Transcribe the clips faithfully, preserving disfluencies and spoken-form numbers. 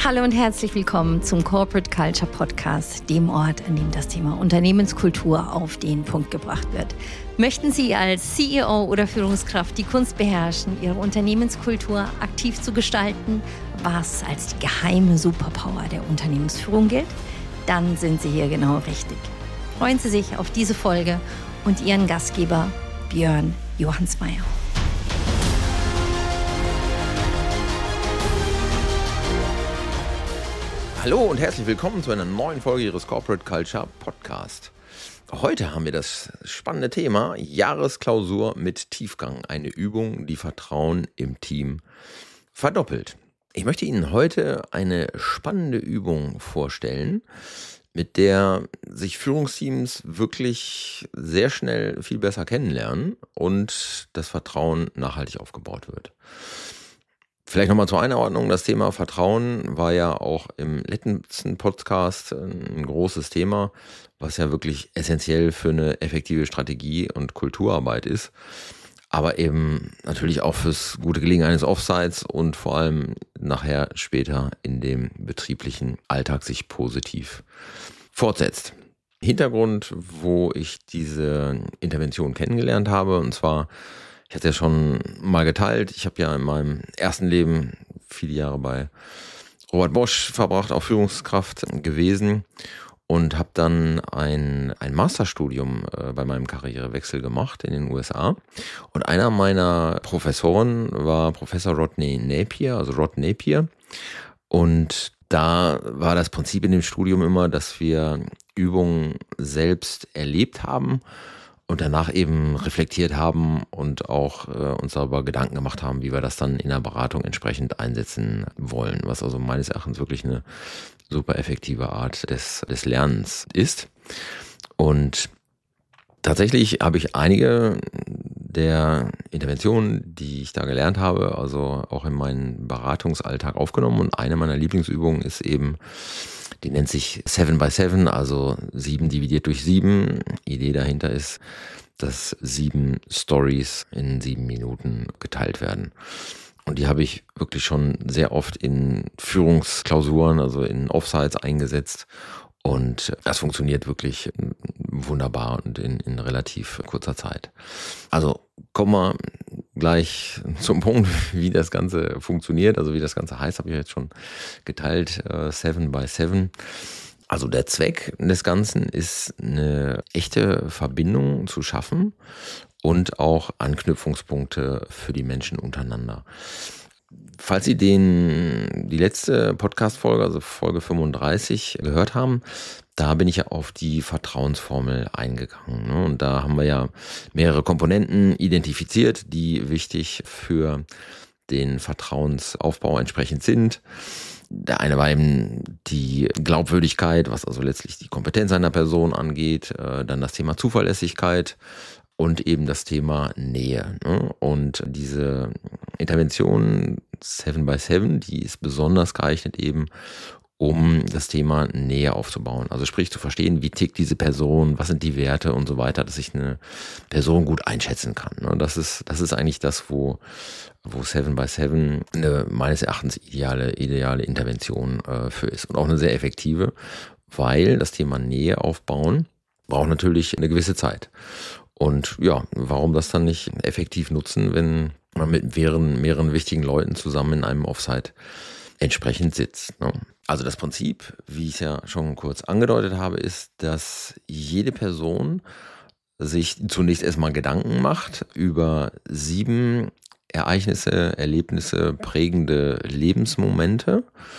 Hallo und herzlich willkommen zum Corporate Culture Podcast, dem Ort, an dem das Thema Unternehmenskultur auf den Punkt gebracht wird. Möchten Sie als C E O oder Führungskraft die Kunst beherrschen, Ihre Unternehmenskultur aktiv zu gestalten, was als die geheime Superpower der Unternehmensführung gilt? Dann sind Sie hier genau richtig. Freuen Sie sich auf diese Folge und Ihren Gastgeber Björn Johansmeier. Hallo und herzlich willkommen zu einer neuen Folge Ihres Corporate Culture Podcast. Heute haben wir das spannende Thema Jahresklausur mit Tiefgang. Eine Übung, die Vertrauen im Team verdoppelt. Ich möchte Ihnen heute eine spannende Übung vorstellen, mit der sich Führungsteams wirklich sehr schnell viel besser kennenlernen und das Vertrauen nachhaltig aufgebaut wird. Vielleicht nochmal zur Einordnung, das Thema Vertrauen war ja auch im letzten Podcast ein großes Thema, was ja wirklich essentiell für eine effektive Strategie und Kulturarbeit ist, aber eben natürlich auch fürs gute Gelingen eines Offsites und vor allem nachher später in dem betrieblichen Alltag sich positiv fortsetzt. Hintergrund, wo ich diese Intervention kennengelernt habe, und zwar ich hatte ja schon mal geteilt, ich habe ja in meinem ersten Leben viele Jahre bei Robert Bosch verbracht, auch Führungskraft gewesen und habe dann ein, ein Masterstudium äh, bei meinem Karrierewechsel gemacht in den U S A. Und einer meiner Professoren war Professor Rodney Napier, also Rod Napier. Und da war das Prinzip in dem Studium immer, dass wir Übungen selbst erlebt haben und danach eben reflektiert haben und auch äh, uns darüber Gedanken gemacht haben, wie wir das dann in der Beratung entsprechend einsetzen wollen, was also meines Erachtens wirklich eine super effektive Art des, des Lernens ist. Und tatsächlich habe ich einige der Interventionen, die ich da gelernt habe, also auch in meinen Beratungsalltag aufgenommen, und eine meiner Lieblingsübungen ist eben, die nennt sich seven by seven, also sieben dividiert durch sieben. Idee dahinter ist, dass sieben Stories in sieben Minuten geteilt werden. Und die habe ich wirklich schon sehr oft in Führungsklausuren, also in Offsites eingesetzt. Und das funktioniert wirklich wunderbar und in, in relativ kurzer Zeit. Also kommen wir gleich zum Punkt, wie das Ganze funktioniert. Also wie das Ganze heißt, habe ich jetzt schon geteilt, seven by seven. Also der Zweck des Ganzen ist, eine echte Verbindung zu schaffen und auch Anknüpfungspunkte für die Menschen untereinander. Falls Sie den, die letzte Podcast-Folge, also Folge fünfunddreißig, gehört haben, da bin ich ja auf die Vertrauensformel eingegangen. Ne? Und da haben wir ja mehrere Komponenten identifiziert, die wichtig für den Vertrauensaufbau entsprechend sind. Der eine war eben die Glaubwürdigkeit, was also letztlich die Kompetenz einer Person angeht, dann das Thema Zuverlässigkeit und eben das Thema Nähe. Und diese Intervention seven by seven, die ist besonders geeignet eben, um das Thema Nähe aufzubauen. Also sprich zu verstehen, wie tickt diese Person, was sind die Werte und so weiter, dass ich eine Person gut einschätzen kann. Das ist, das ist eigentlich das, wo, wo seven by seven eine meines Erachtens ideale, ideale Intervention äh, für ist. Und auch eine sehr effektive, weil das Thema Nähe aufbauen braucht natürlich eine gewisse Zeit. Und ja, warum das dann nicht effektiv nutzen, wenn man mit mehreren, mehreren wichtigen Leuten zusammen in einem Offsite entsprechend sitzt. Ne? Also das Prinzip, wie ich es ja schon kurz angedeutet habe, ist, dass jede Person sich zunächst erstmal Gedanken macht über sieben Ereignisse, Erlebnisse, prägende Lebensmomente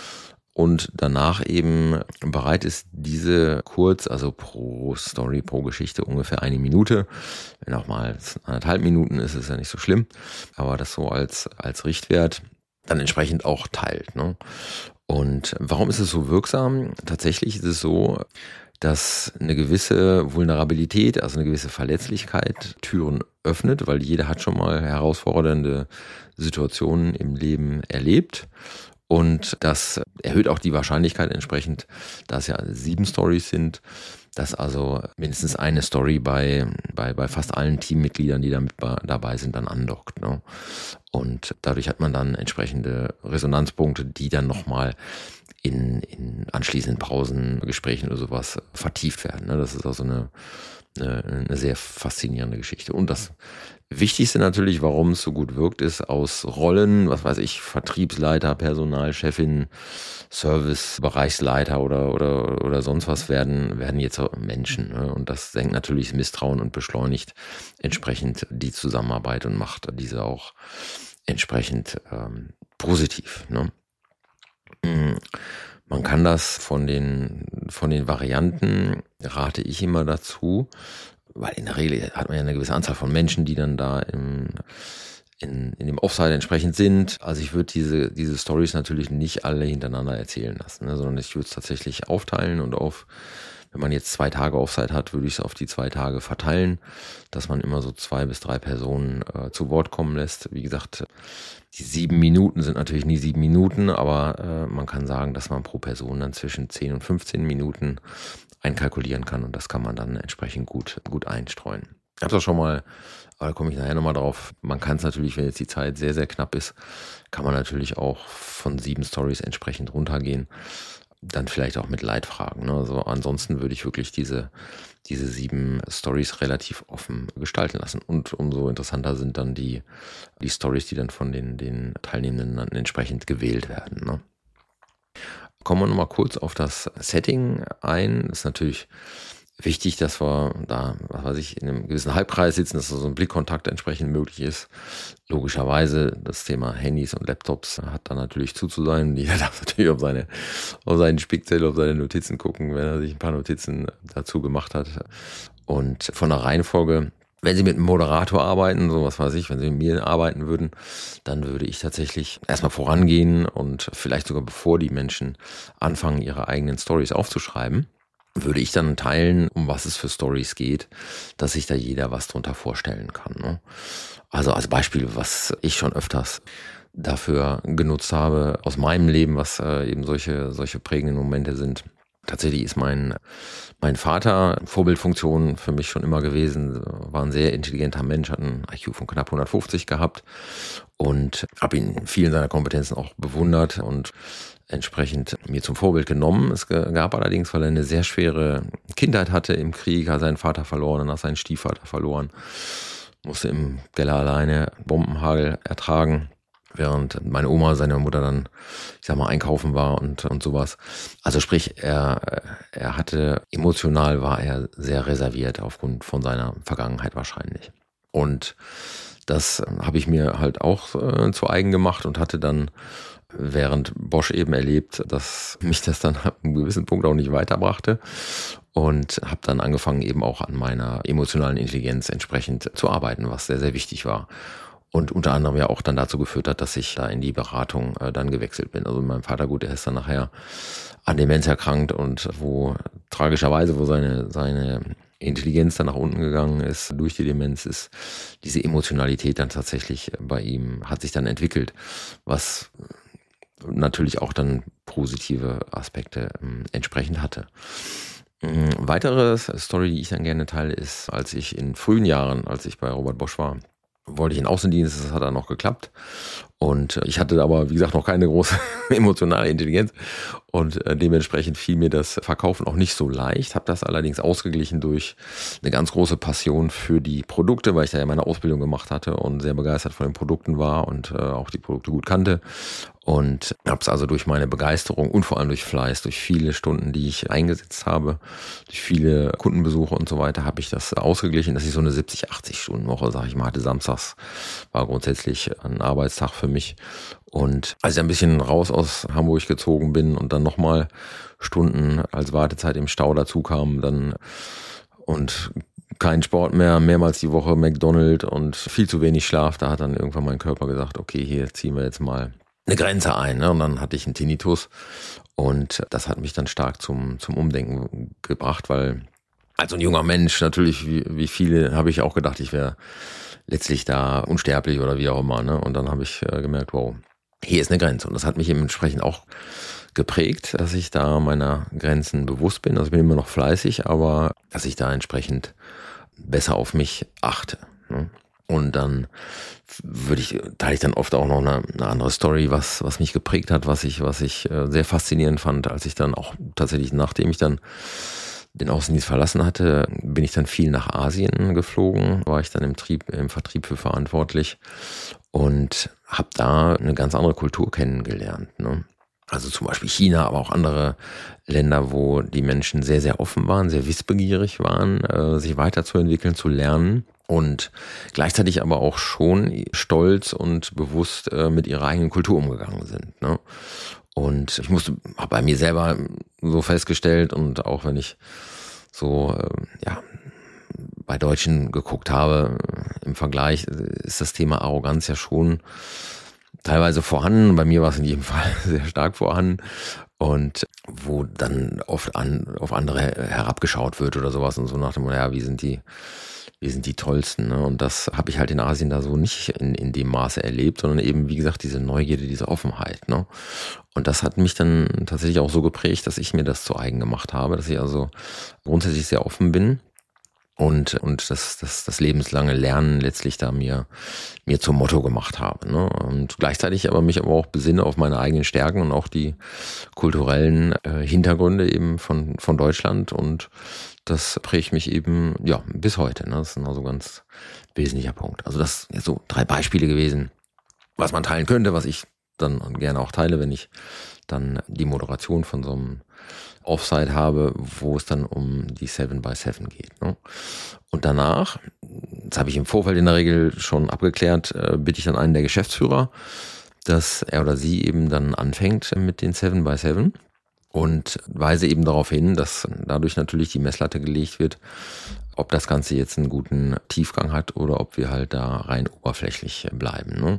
und danach eben bereit ist, diese kurz, also pro Story, pro Geschichte ungefähr eine Minute, wenn auch mal anderthalb Minuten ist, ist ja nicht so schlimm, aber das so als, als Richtwert dann entsprechend auch teilt. Ne? Und warum ist es so wirksam? Tatsächlich ist es so, dass eine gewisse Vulnerabilität, also eine gewisse Verletzlichkeit Türen öffnet, weil jeder hat schon mal herausfordernde Situationen im Leben erlebt. Und das erhöht auch die Wahrscheinlichkeit entsprechend, da es ja sieben Stories sind, dass also mindestens eine Story bei, bei, bei fast allen Teammitgliedern, die da mit dabei sind, dann andockt. Ne? Und dadurch hat man dann entsprechende Resonanzpunkte, die dann nochmal in, in anschließenden Pausen, Gesprächen oder sowas vertieft werden. Ne? Das ist also eine, eine, eine sehr faszinierende Geschichte. Und das Wichtigste natürlich, warum es so gut wirkt, ist aus Rollen, was weiß ich, Vertriebsleiter, Personalchefin, Servicebereichsleiter oder, oder, oder sonst was werden, werden jetzt Menschen. Ne? Und das senkt natürlich das Misstrauen und beschleunigt entsprechend die Zusammenarbeit und macht diese auch entsprechend ähm, positiv. Ne? Man kann das von den, von den Varianten, rate ich immer dazu, weil in der Regel hat man ja eine gewisse Anzahl von Menschen, die dann da im, in, in dem Offside entsprechend sind. Also ich würde diese, diese Stories natürlich nicht alle hintereinander erzählen lassen, ne, sondern ich würde es tatsächlich aufteilen und auf, wenn man jetzt zwei Tage Offside hat, würde ich es auf die zwei Tage verteilen, dass man immer so zwei bis drei Personen äh, zu Wort kommen lässt. Wie gesagt, die sieben Minuten sind natürlich nie sieben Minuten, aber äh, man kann sagen, dass man pro Person dann zwischen zehn und fünfzehn Minuten einkalkulieren kann und das kann man dann entsprechend gut, gut einstreuen. Ich habe es auch schon mal, aber da komme ich nachher nochmal drauf, man kann es natürlich, wenn jetzt die Zeit sehr, sehr knapp ist, kann man natürlich auch von sieben Stories entsprechend runtergehen, dann vielleicht auch mit Leitfragen. Ne? Also ansonsten würde ich wirklich diese, diese sieben Stories relativ offen gestalten lassen und umso interessanter sind dann die, die Stories, die dann von den, den Teilnehmenden dann entsprechend gewählt werden. Ne? Kommen wir nochmal kurz auf das Setting ein. Das ist natürlich wichtig, dass wir da, was weiß ich, in einem gewissen Halbkreis sitzen, dass so ein Blickkontakt entsprechend möglich ist. Logischerweise, das Thema Handys und Laptops hat da natürlich zuzusein. Jeder darf natürlich auf seine, auf seinen Spickzettel, auf seine Notizen gucken, wenn er sich ein paar Notizen dazu gemacht hat. Und von der Reihenfolge, wenn Sie mit einem Moderator arbeiten, so was weiß ich, wenn Sie mit mir arbeiten würden, dann würde ich tatsächlich erstmal vorangehen und vielleicht sogar bevor die Menschen anfangen, ihre eigenen Stories aufzuschreiben, würde ich dann teilen, um was es für Stories geht, dass sich da jeder was drunter vorstellen kann. Ne? Also als Beispiel, was ich schon öfters dafür genutzt habe aus meinem Leben, was äh, eben solche, solche prägenden Momente sind. Tatsächlich ist mein, mein Vater Vorbildfunktion für mich schon immer gewesen, war ein sehr intelligenter Mensch, hat ein I Q von knapp hundertfünfzig gehabt und habe ihn in vielen seiner Kompetenzen auch bewundert und entsprechend mir zum Vorbild genommen. Es gab allerdings, weil er eine sehr schwere Kindheit hatte im Krieg, hat seinen Vater verloren, danach seinen Stiefvater verloren, musste im Keller alleine Bombenhagel ertragen, während meine Oma, seine Mutter dann, ich sag mal, einkaufen war und, und sowas. Also sprich, er, er hatte, emotional war er sehr reserviert aufgrund von seiner Vergangenheit wahrscheinlich. Und das habe ich mir halt auch äh, zu eigen gemacht und hatte dann während Bosch eben erlebt, dass mich das dann ab einem gewissen Punkt auch nicht weiterbrachte und habe dann angefangen eben auch an meiner emotionalen Intelligenz entsprechend zu arbeiten, was sehr, sehr wichtig war. Und unter anderem ja auch dann dazu geführt hat, dass ich da in die Beratung äh, dann gewechselt bin. Also mein Vater, gut, der ist dann nachher an Demenz erkrankt und wo tragischerweise, wo seine, seine Intelligenz dann nach unten gegangen ist durch die Demenz, ist diese Emotionalität dann tatsächlich bei ihm, hat sich dann entwickelt, was natürlich auch dann positive Aspekte äh, entsprechend hatte. Äh, weitere Story, die ich dann gerne teile, ist, als ich in frühen Jahren, als ich bei Robert Bosch war, wollte ich in Außendienst, das hat dann noch geklappt. Und ich hatte aber, wie gesagt, noch keine große emotionale Intelligenz. Und dementsprechend fiel mir das Verkaufen auch nicht so leicht. Habe das allerdings ausgeglichen durch eine ganz große Passion für die Produkte, weil ich da ja meine Ausbildung gemacht hatte und sehr begeistert von den Produkten war und äh, auch die Produkte gut kannte. Und habe es also durch meine Begeisterung und vor allem durch Fleiß, durch viele Stunden, die ich eingesetzt habe, durch viele Kundenbesuche und so weiter, habe ich das ausgeglichen, dass ich so eine siebzig, achtzig Stunden Woche, sage ich mal, hatte. Samstags war grundsätzlich ein Arbeitstag für mich. Und als ich ein bisschen raus aus Hamburg gezogen bin und dann nochmal Stunden als Wartezeit im Stau dazu kamen, dann und kein Sport mehr, mehrmals die Woche McDonald's und viel zu wenig Schlaf, da hat dann irgendwann mein Körper gesagt, okay, hier ziehen wir jetzt mal eine Grenze ein, ne? Und dann hatte ich einen Tinnitus und das hat mich dann stark zum zum Umdenken gebracht, weil als ein junger Mensch natürlich, wie, wie viele, habe ich auch gedacht, ich wäre letztlich da unsterblich oder wie auch immer, ne? Und dann habe ich äh, gemerkt, wow, hier ist eine Grenze und das hat mich eben entsprechend auch geprägt, dass ich da meiner Grenzen bewusst bin. Also ich bin immer noch fleißig, aber dass ich da entsprechend besser auf mich achte. Ne? Und dann würde ich, teile ich dann oft auch noch eine, eine andere Story, was, was mich geprägt hat, was ich, was ich sehr faszinierend fand, als ich dann auch tatsächlich, nachdem ich dann den Außendienst verlassen hatte, bin ich dann viel nach Asien geflogen, war ich dann im, Trieb, im Vertrieb für verantwortlich und habe da eine ganz andere Kultur kennengelernt. Ne? Also zum Beispiel China, aber auch andere Länder, wo die Menschen sehr, sehr offen waren, sehr wissbegierig waren, äh, sich weiterzuentwickeln, zu lernen und gleichzeitig aber auch schon stolz und bewusst äh, mit ihrer eigenen Kultur umgegangen sind. Ne? Und ich musste, habe bei mir selber so festgestellt und auch wenn ich so, äh, ja, bei Deutschen geguckt habe, im Vergleich ist das Thema Arroganz ja schon teilweise vorhanden. Bei mir war es in jedem Fall sehr stark vorhanden. Und wo dann oft an, auf andere herabgeschaut wird oder sowas und so nach dem Motto, ja, wie sind die, wir sind die Tollsten. Ne? Und das habe ich halt in Asien da so nicht in, in dem Maße erlebt, sondern eben, wie gesagt, diese Neugierde, diese Offenheit. Ne? Und das hat mich dann tatsächlich auch so geprägt, dass ich mir das zu eigen gemacht habe, dass ich also grundsätzlich sehr offen bin und und das das das lebenslange Lernen letztlich da mir mir zum Motto gemacht habe. Ne? Und gleichzeitig aber mich aber auch besinne auf meine eigenen Stärken und auch die kulturellen äh, Hintergründe eben von von Deutschland und das prägt mich eben ja bis heute. Ne? Das ist ein also ganz wesentlicher Punkt. Also das sind so drei Beispiele gewesen, was man teilen könnte, was ich dann gerne auch teile, wenn ich dann die Moderation von so einem Offsite habe, wo es dann um die seven by seven geht. Ne? Und danach, das habe ich im Vorfeld in der Regel schon abgeklärt, äh, bitte ich dann einen der Geschäftsführer, dass er oder sie eben dann anfängt mit den seven by seven und weise eben darauf hin, dass dadurch natürlich die Messlatte gelegt wird, ob das Ganze jetzt einen guten Tiefgang hat oder ob wir halt da rein oberflächlich bleiben. Ne?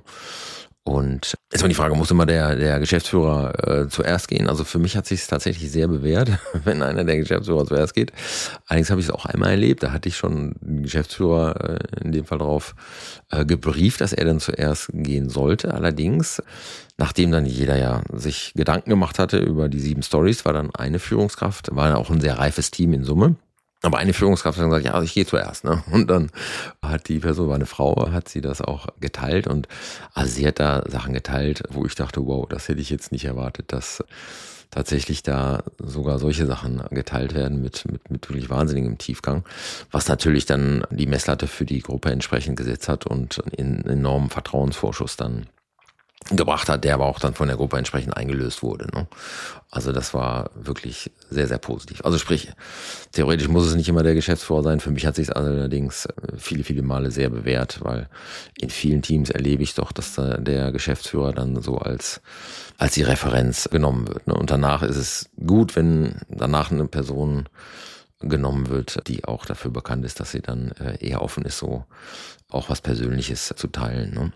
Und jetzt war die Frage, muss immer der, der Geschäftsführer äh, zuerst gehen? Also für mich hat sich es tatsächlich sehr bewährt, wenn einer der Geschäftsführer zuerst geht. Allerdings habe ich es auch einmal erlebt, da hatte ich schon den Geschäftsführer äh, in dem Fall drauf äh, gebrieft, dass er dann zuerst gehen sollte. Allerdings, nachdem dann jeder ja sich Gedanken gemacht hatte über die sieben Stories, war dann eine Führungskraft, war dann auch ein sehr reifes Team in Summe. Aber eine Führungskraft hat gesagt, ja, ich gehe zuerst. Ne? Und dann hat die Person, war eine Frau, hat sie das auch geteilt. Und also sie hat da Sachen geteilt, wo ich dachte, wow, das hätte ich jetzt nicht erwartet, dass tatsächlich da sogar solche Sachen geteilt werden mit, mit, mit wirklich wahnsinnigem Tiefgang. Was natürlich dann die Messlatte für die Gruppe entsprechend gesetzt hat und einen enormen Vertrauensvorschuss dann gebracht hat, der aber auch dann von der Gruppe entsprechend eingelöst wurde. Ne? Also das war wirklich sehr, sehr positiv. Also sprich, theoretisch muss es nicht immer der Geschäftsführer sein. Für mich hat sich es allerdings viele, viele Male sehr bewährt, weil in vielen Teams erlebe ich doch, dass da der Geschäftsführer dann so als als die Referenz genommen wird. Ne? Und danach ist es gut, wenn danach eine Person genommen wird, die auch dafür bekannt ist, dass sie dann eher offen ist, so auch was Persönliches zu teilen. Ne?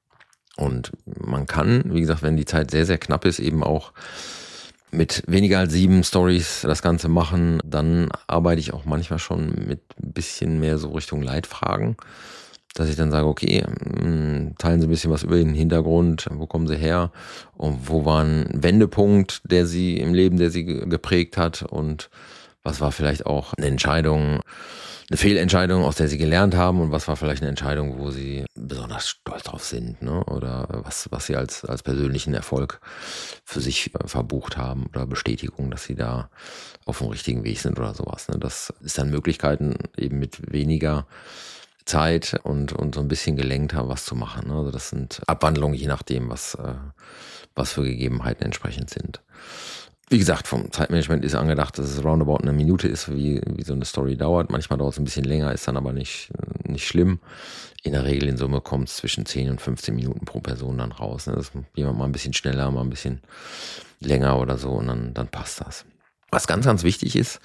Und man kann, wie gesagt, wenn die Zeit sehr, sehr knapp ist, eben auch mit weniger als sieben Stories das Ganze machen. Dann arbeite ich auch manchmal schon mit ein bisschen mehr so Richtung Leitfragen, dass ich dann sage, okay, teilen Sie ein bisschen was über den Hintergrund, wo kommen Sie her und wo war ein Wendepunkt, der Sie im Leben, der Sie geprägt hat und was war vielleicht auch eine Entscheidung, eine Fehlentscheidung, aus der sie gelernt haben und was war vielleicht eine Entscheidung, wo sie besonders stolz drauf sind, ne? Oder was, was sie als, als persönlichen Erfolg für sich verbucht haben oder Bestätigung, dass sie da auf dem richtigen Weg sind oder sowas. Ne? Das ist dann Möglichkeiten, eben mit weniger Zeit und, und so ein bisschen gelenkter was zu machen. Ne? Also das sind Abwandlungen, je nachdem, was, was für Gegebenheiten entsprechend sind. Wie gesagt, vom Zeitmanagement ist angedacht, dass es roundabout eine Minute ist, wie, wie so eine Story dauert. Manchmal dauert es ein bisschen länger, ist dann aber nicht, nicht schlimm. In der Regel in Summe kommt es zwischen zehn und fünfzehn Minuten pro Person dann raus. Das ist jemand mal ein bisschen schneller, mal ein bisschen länger oder so und dann, dann passt das. Was ganz, ganz wichtig ist,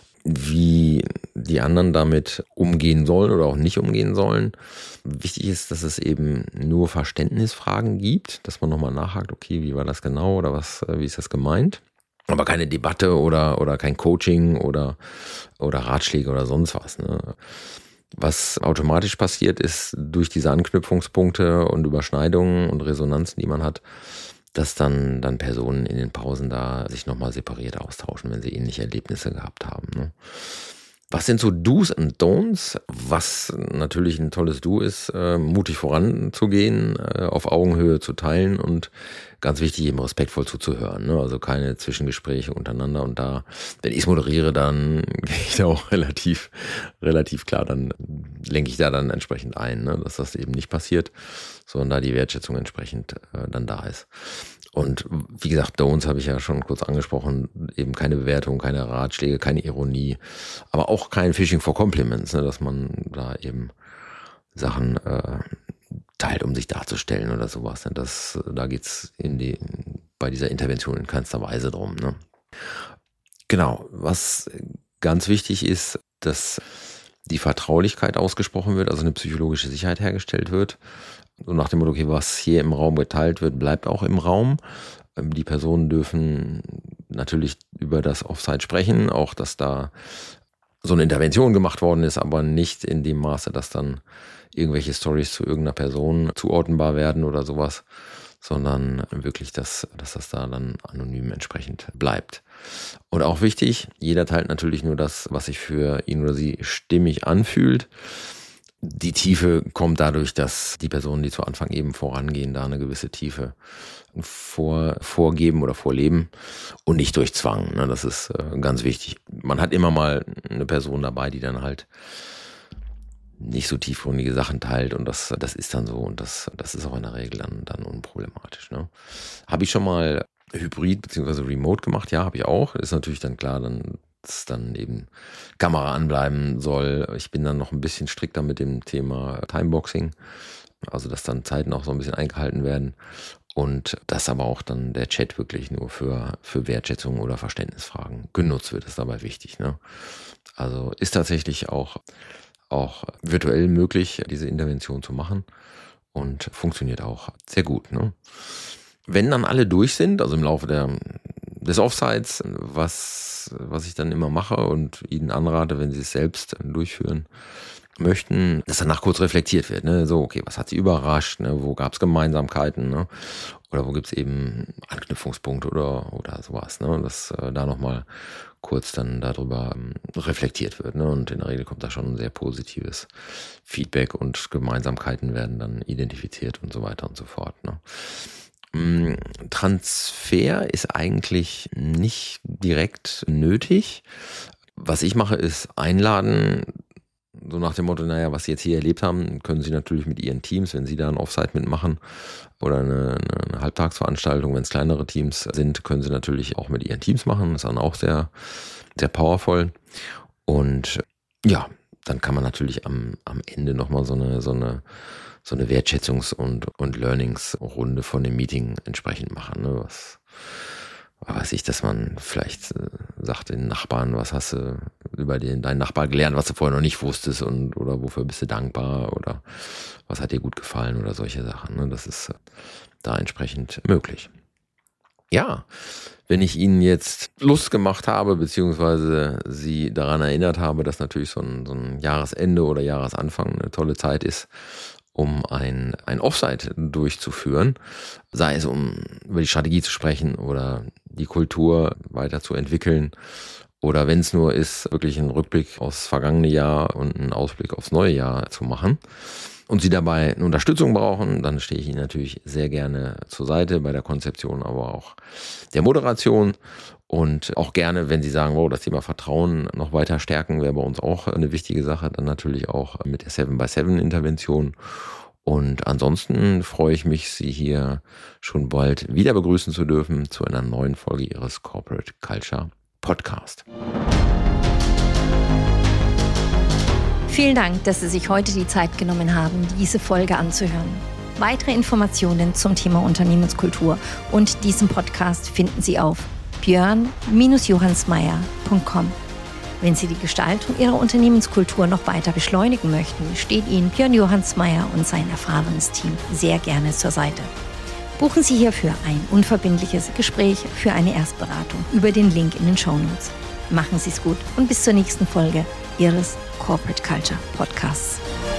wie die anderen damit umgehen sollen oder auch nicht umgehen sollen. Wichtig ist, dass es eben nur Verständnisfragen gibt, dass man nochmal nachhakt, okay, wie war das genau oder was, wie ist das gemeint? Aber keine Debatte oder, oder kein Coaching oder, oder Ratschläge oder sonst was. Ne? Was automatisch passiert ist, durch diese Anknüpfungspunkte und Überschneidungen und Resonanzen, die man hat, dass dann, dann Personen in den Pausen da sich nochmal separiert austauschen, wenn sie ähnliche Erlebnisse gehabt haben. Ne? Was sind so Do's und Don'ts? Was natürlich ein tolles Do ist, äh, mutig voranzugehen, äh, auf Augenhöhe zu teilen und ganz wichtig, eben respektvoll zuzuhören. Ne? Also keine Zwischengespräche untereinander. Und da, wenn ich es moderiere, dann gehe ich da auch relativ, relativ klar, dann lenke ich da dann entsprechend ein, ne? Dass das eben nicht passiert, sondern da die Wertschätzung entsprechend äh, dann da ist. Und wie gesagt, Don'ts habe ich ja schon kurz angesprochen, eben keine Bewertung, keine Ratschläge, keine Ironie, aber auch kein Fishing for Compliments, ne, dass man da eben Sachen äh, teilt, um sich darzustellen oder sowas. Ne. Das, da geht's in die, bei dieser Intervention in keinster Weise drum. Ne. Genau, was ganz wichtig ist, dass die Vertraulichkeit ausgesprochen wird, also eine psychologische Sicherheit hergestellt wird. So nach dem Motto, okay, was hier im Raum geteilt wird, bleibt auch im Raum. Die Personen dürfen natürlich über das Offsite sprechen, auch dass da so eine Intervention gemacht worden ist, aber nicht in dem Maße, dass dann irgendwelche Storys zu irgendeiner Person zuordnenbar werden oder sowas, sondern wirklich, dass, dass das da dann anonym entsprechend bleibt. Und auch wichtig, jeder teilt natürlich nur das, was sich für ihn oder sie stimmig anfühlt. Die Tiefe kommt dadurch, dass die Personen, die zu Anfang eben vorangehen, da eine gewisse Tiefe vor, vorgeben oder vorleben und nicht durch Zwang. Ne? Das ist äh, ganz wichtig. Man hat immer mal eine Person dabei, die dann halt nicht so tiefgründige Sachen teilt und das, das ist dann so und das, das ist auch in der Regel dann, dann unproblematisch. Ne? Habe ich schon mal Hybrid bzw. Remote gemacht? Ja, habe ich auch. Ist natürlich dann klar, dann dass dann eben Kamera anbleiben soll. Ich bin dann noch ein bisschen strikter mit dem Thema Timeboxing, also dass dann Zeiten auch so ein bisschen eingehalten werden und dass aber auch dann der Chat wirklich nur für, für Wertschätzung oder Verständnisfragen genutzt wird, ist dabei wichtig. Ne? Also ist tatsächlich auch, auch virtuell möglich, diese Intervention zu machen und funktioniert auch sehr gut. Ne? Wenn dann alle durch sind, also im Laufe der des Offsites, was, was ich dann immer mache und Ihnen anrate, wenn Sie es selbst durchführen möchten, dass danach kurz reflektiert wird. Ne? So, okay, was hat Sie überrascht? Ne? Wo gab es Gemeinsamkeiten? Ne? Oder wo gibt es eben Anknüpfungspunkte oder, oder sowas? Ne? Dass äh, da nochmal kurz dann darüber ähm, reflektiert wird. Ne? Und in der Regel kommt da schon ein sehr positives Feedback und Gemeinsamkeiten werden dann identifiziert und so weiter und so fort. Ne? Transfer ist eigentlich nicht direkt nötig. Was ich mache, ist einladen, so nach dem Motto, naja, was Sie jetzt hier erlebt haben, können Sie natürlich mit Ihren Teams, wenn Sie da ein Offsite mitmachen oder eine, eine Halbtagsveranstaltung, wenn es kleinere Teams sind, können Sie natürlich auch mit Ihren Teams machen. Das ist dann auch sehr, sehr powerful. Und ja, dann kann man natürlich am, am Ende nochmal so eine, so eine so eine Wertschätzungs- und, und Learnings-Runde von dem Meeting entsprechend machen. Ne? Was, was weiß ich, dass man vielleicht äh, sagt den Nachbarn, was hast du über den, deinen Nachbar gelernt, was du vorher noch nicht wusstest und oder wofür bist du dankbar oder was hat dir gut gefallen oder solche Sachen. Ne? Das ist äh, da entsprechend möglich. Ja, wenn ich Ihnen jetzt Lust gemacht habe, beziehungsweise Sie daran erinnert habe, dass natürlich so ein, so ein Jahresende oder Jahresanfang eine tolle Zeit ist, um ein, ein Offsite durchzuführen, sei es um über die Strategie zu sprechen oder die Kultur weiterzuentwickeln oder wenn es nur ist, wirklich einen Rückblick aufs vergangene Jahr und einen Ausblick aufs neue Jahr zu machen und Sie dabei eine Unterstützung brauchen, dann stehe ich Ihnen natürlich sehr gerne zur Seite bei der Konzeption, aber auch der Moderation. Und auch gerne, wenn Sie sagen, wow, das Thema Vertrauen noch weiter stärken, wäre bei uns auch eine wichtige Sache, dann natürlich auch mit der seven by seven Intervention. Und ansonsten freue ich mich, Sie hier schon bald wieder begrüßen zu dürfen zu einer neuen Folge Ihres Corporate Culture Podcast. Vielen Dank, dass Sie sich heute die Zeit genommen haben, diese Folge anzuhören. Weitere Informationen zum Thema Unternehmenskultur und diesem Podcast finden Sie auf björn Bindestrich johannsmeyer Punkt com. Wenn Sie die Gestaltung Ihrer Unternehmenskultur noch weiter beschleunigen möchten, steht Ihnen Björn Johannsmeyer und sein erfahrenes Team sehr gerne zur Seite. Buchen Sie hierfür ein unverbindliches Gespräch für eine Erstberatung über den Link in den Shownotes. Machen Sie es gut und bis zur nächsten Folge Ihres Corporate Culture Podcasts.